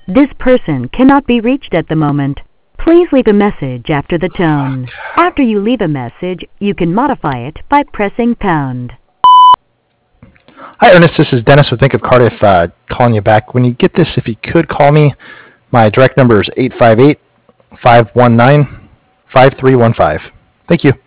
This person cannot be reached at the moment. Please leave a message after the tone. After you leave a message, you can modify it by pressing pound. Hi, Ernest. This is Dennis with Bank of Cardiff calling you back. When you get this, if you could call me, my direct number is 858-519-5315. Thank you.